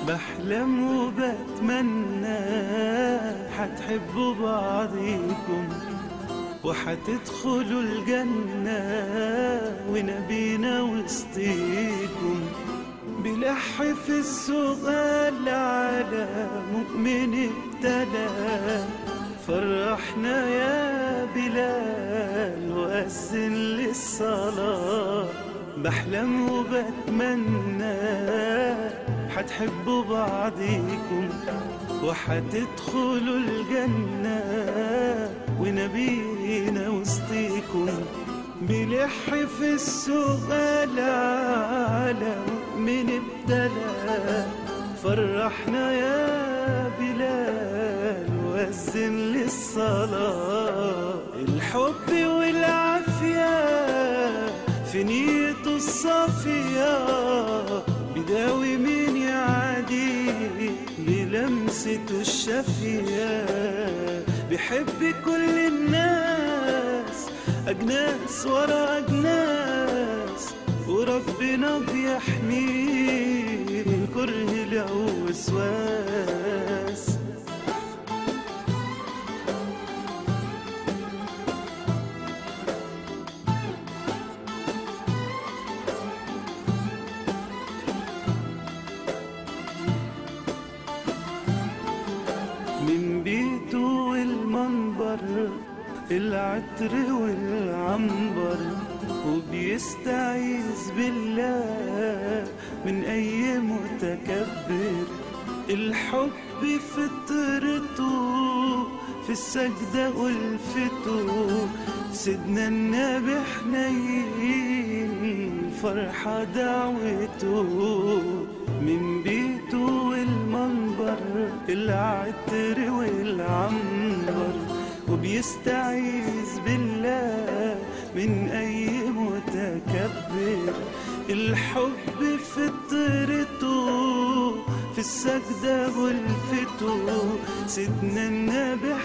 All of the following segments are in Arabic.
بحلم وبتمنى حتحبوا بعضيكم وحتدخلوا الجنة ونبينا وسطيكم. بلح في السؤال على مؤمن ابتلى، فرحنا يا بلال وأذن للصلاة. بحلم وبتمنى حتحبوا بعضيكم وحتدخلوا الجنة ونبينا وسطيكم. بلح في السؤال على مؤمن ابتلى، فرحنا يا بلال وأذن للصلاة. الحب والعافية في نيته الصافية، بداوي مين يعادي بلمسته الشافية. بحب كل الناس أجناس ورا أجناس، وربنا بيحميه من كره له وسواس. من بيته والمنبر العطر والعنبر، وبيستعيذ بالله من أي متكبر. الحب فطرته في السجدة ألفته، سيدنا النبي حنين الفرحة دعوته. من بيته والمنبر العطر والعنبر، وبيستعيذ بالله من أي متكبر. الحب فطرته في السجدة ألفته، سيدنا النبي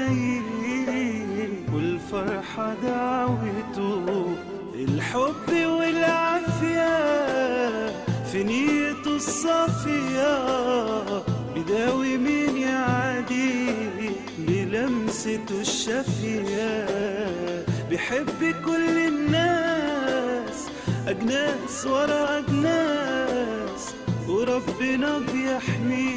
حنين والفرحة دعوته. الحب والعافية في نيته الصافية، بداوي مين يعادي بلمسته الشافية. بحب كل الناس أجناس ورا أجناس، وربنا بيحميه